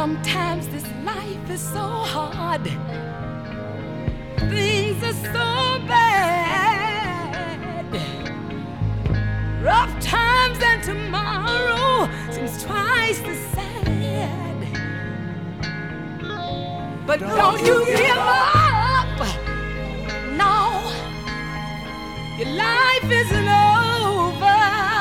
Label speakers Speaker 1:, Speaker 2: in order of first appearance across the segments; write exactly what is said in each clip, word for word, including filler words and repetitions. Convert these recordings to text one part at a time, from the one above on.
Speaker 1: Sometimes this life is so hard. Things are so bad. Rough times and tomorrow seems twice the sad. But don't, don't you give up. No, your life isn't over.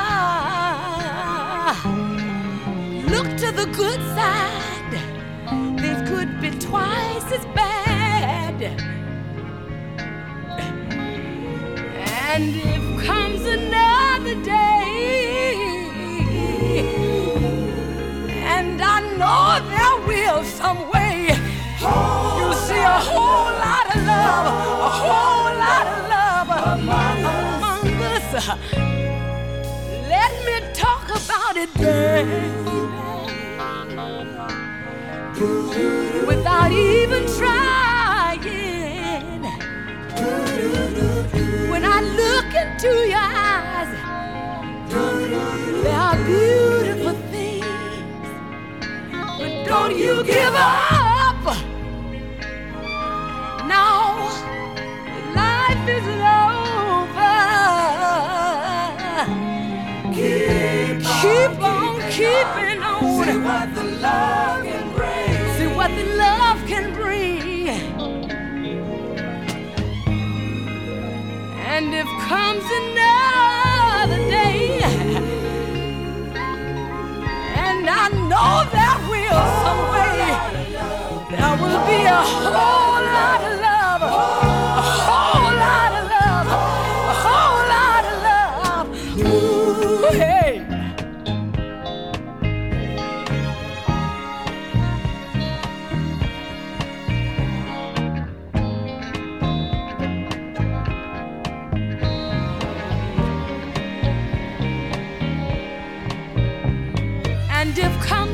Speaker 1: Look to the good side. Things could be twice as bad. And if comes another day, and I know there will some way, you'll see a whole lot of love, a whole lot of love among, among us. Let me talk about it, baby, without even trying. When I look into your eyes, there are beautiful things. But don't you give up. No, life isn't over. Keep, Keep on, on keeping on.
Speaker 2: See what the love can bring.
Speaker 1: See what the love can bring. And if comes another day, and I know there will some way, there will be a whole lot of love, a whole lot of love, a whole lot of love. Ooh, hey. And if come